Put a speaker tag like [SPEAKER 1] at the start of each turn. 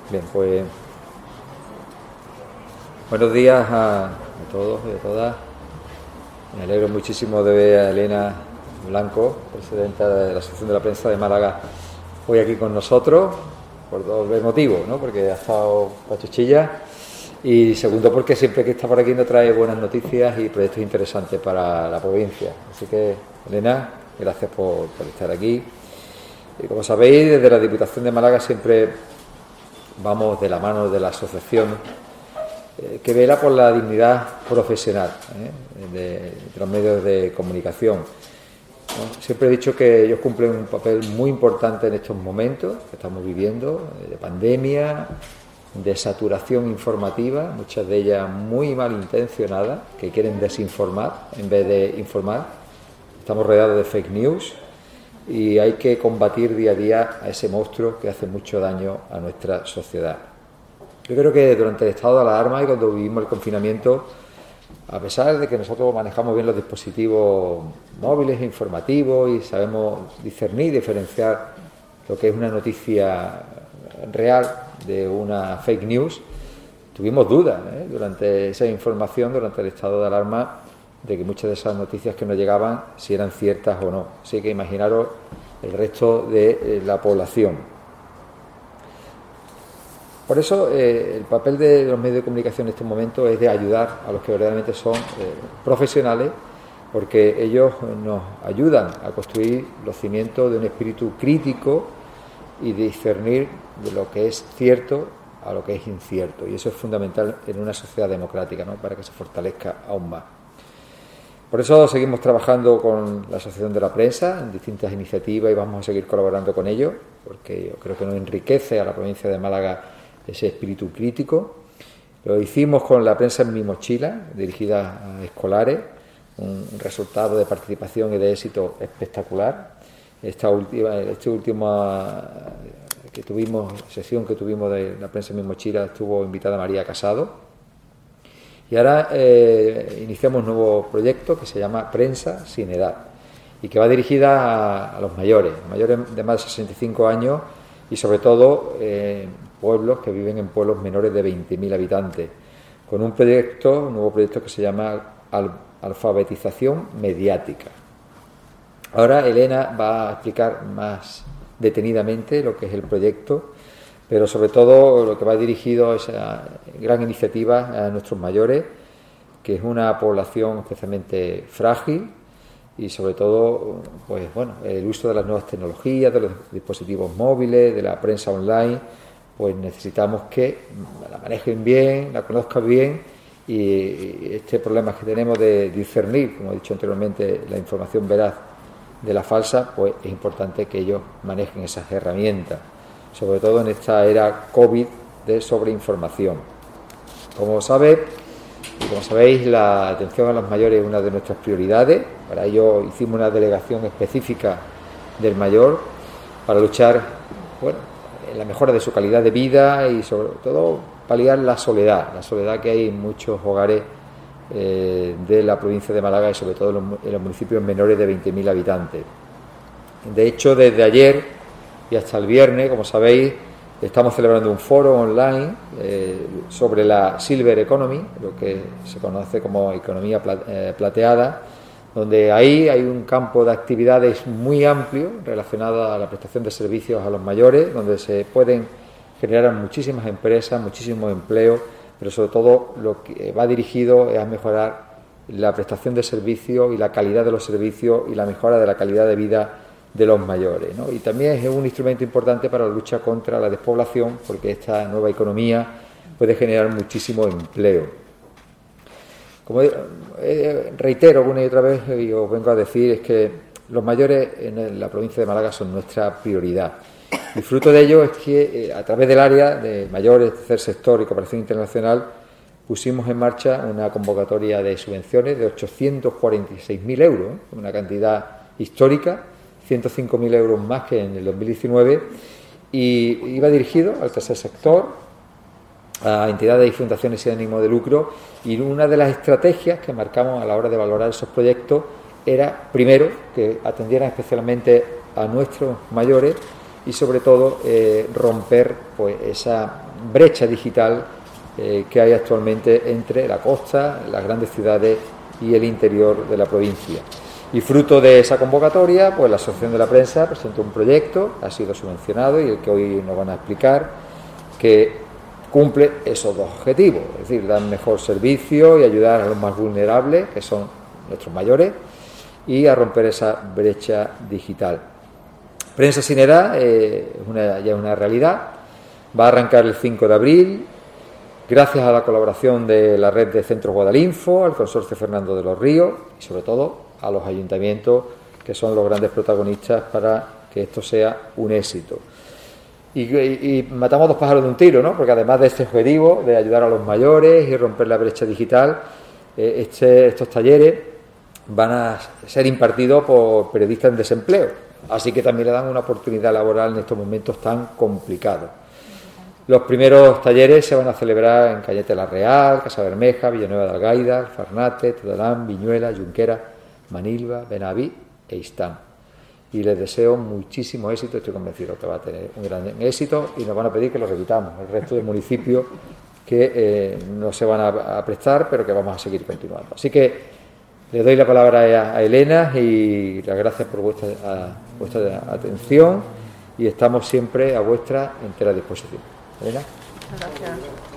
[SPEAKER 1] Bien, pues buenos días a todos y a todas. Me alegro muchísimo de ver a Elena Blanco, presidenta de la Asociación de la Prensa de Málaga, hoy aquí con nosotros, por dos motivos, ¿no? Porque ha estado pachuchilla y segundo porque siempre que está por aquí nos trae buenas noticias y proyectos interesantes para la provincia. Así que, Elena, gracias por estar aquí. Y como sabéis, desde la Diputación de Málaga siempre vamos de la mano de la asociación que vela por la dignidad profesional de los medios de comunicación. Siempre he dicho que ellos cumplen un papel muy importante en estos momentos que estamos viviendo, de pandemia, de saturación informativa, muchas de ellas muy malintencionadas, que quieren desinformar en vez de informar. Estamos rodeados de fake news y hay que combatir día a día a ese monstruo que hace mucho daño a nuestra sociedad. Yo creo que durante el estado de alarma y cuando vivimos el confinamiento, a pesar de que nosotros manejamos bien los dispositivos móviles e informativos y sabemos discernir, diferenciar lo que es una noticia real de una fake news, tuvimos dudas durante esa información, durante el estado de alarma, de que muchas de esas noticias que nos llegaban si eran ciertas o no. Así que imaginaros el resto de la población. Por eso el papel de los medios de comunicación en estos momentos es de ayudar a los que verdaderamente son profesionales, porque ellos nos ayudan a construir los cimientos de un espíritu crítico y discernir de lo que es cierto a lo que es incierto. Y eso es fundamental en una sociedad democrática, ¿no? Para que se fortalezca aún más. Por eso seguimos trabajando con la Asociación de la Prensa en distintas iniciativas y vamos a seguir colaborando con ellos, porque yo creo que nos enriquece a la provincia de Málaga ese espíritu crítico. Lo hicimos con la prensa en mi mochila, dirigida a escolares, un resultado de participación y de éxito espectacular. Esta última sesión que tuvimos de la prensa en mi mochila estuvo invitada María Casado. Y ahora iniciamos un nuevo proyecto que se llama Prensa sin Edad y que va dirigida a los mayores de más de 65 años y sobre todo pueblos que viven en pueblos menores de 20.000 habitantes, con un nuevo proyecto que se llama Alfabetización Mediática. Ahora Elena va a explicar más detenidamente lo que es el proyecto, pero sobre todo lo que va dirigido a esa gran iniciativa a nuestros mayores, que es una población especialmente frágil y sobre todo el uso de las nuevas tecnologías, de los dispositivos móviles, de la prensa online, pues necesitamos que la manejen bien, la conozcan bien y este problema que tenemos de discernir, como he dicho anteriormente, la información veraz de la falsa, pues es importante que ellos manejen esas herramientas, sobre todo en esta era COVID de sobreinformación. Como sabéis, la atención a los mayores es una de nuestras prioridades. Para ello hicimos una delegación específica del mayor para luchar en la mejora de su calidad de vida y sobre todo paliar la soledad que hay en muchos hogares de la provincia de Málaga y sobre todo en los municipios menores de 20.000 habitantes. De hecho, desde ayer y hasta el viernes, como sabéis, estamos celebrando un foro online sobre la Silver Economy, lo que se conoce como economía plateada, donde ahí hay un campo de actividades muy amplio relacionado a la prestación de servicios a los mayores, donde se pueden generar muchísimas empresas, muchísimos empleos, pero sobre todo lo que va dirigido es a mejorar la prestación de servicios y la calidad de los servicios y la mejora de la calidad de vida de los mayores, ¿no? Y también es un instrumento importante para la lucha contra la despoblación, porque esta nueva economía puede generar muchísimo empleo. Como reitero una y otra vez y os vengo a decir, es que los mayores en la provincia de Málaga son nuestra prioridad. Y fruto de ello es que a través del área de mayores, tercer sector y cooperación internacional pusimos en marcha una convocatoria de subvenciones de 846.000 euros, una cantidad histórica, 105.000 euros más que en el 2019, y iba dirigido al tercer sector, a entidades y fundaciones sin ánimo de lucro, y una de las estrategias que marcamos a la hora de valorar esos proyectos era, primero, que atendieran especialmente a nuestros mayores y, sobre todo, romper pues esa brecha digital que hay actualmente entre la costa, las grandes ciudades y el interior de la provincia. Y fruto de esa convocatoria, pues la Asociación de la Prensa presentó un proyecto, ha sido subvencionado y el que hoy nos van a explicar, que cumple esos dos objetivos, es decir, dar mejor servicio y ayudar a los más vulnerables, que son nuestros mayores, y a romper esa brecha digital. Prensa sin edad ya es una realidad, va a arrancar el 5 de abril, gracias a la colaboración de la red de Centros Guadalinfo, al Consorcio Fernando de los Ríos y sobre todo a los ayuntamientos, que son los grandes protagonistas para que esto sea un éxito. Y matamos dos pájaros de un tiro, ¿no? Porque además de este objetivo de ayudar a los mayores y romper la brecha digital, estos talleres van a ser impartidos por periodistas en desempleo, así que también le dan una oportunidad laboral en estos momentos tan complicados. Los primeros talleres se van a celebrar en Cañete la Real, Casa Bermeja, Villanueva de Algaida, Farnate, Tedalán, Viñuela, Junquera, Manilva, Benaví e Istán. Y les deseo muchísimo éxito, estoy convencido que va a tener un gran éxito y nos van a pedir que lo repitamos, el resto de municipios que no se van a prestar, pero que vamos a seguir continuando. Así que le doy la palabra a Elena y las gracias por vuestra atención y estamos siempre a vuestra entera disposición. Elena.
[SPEAKER 2] Gracias.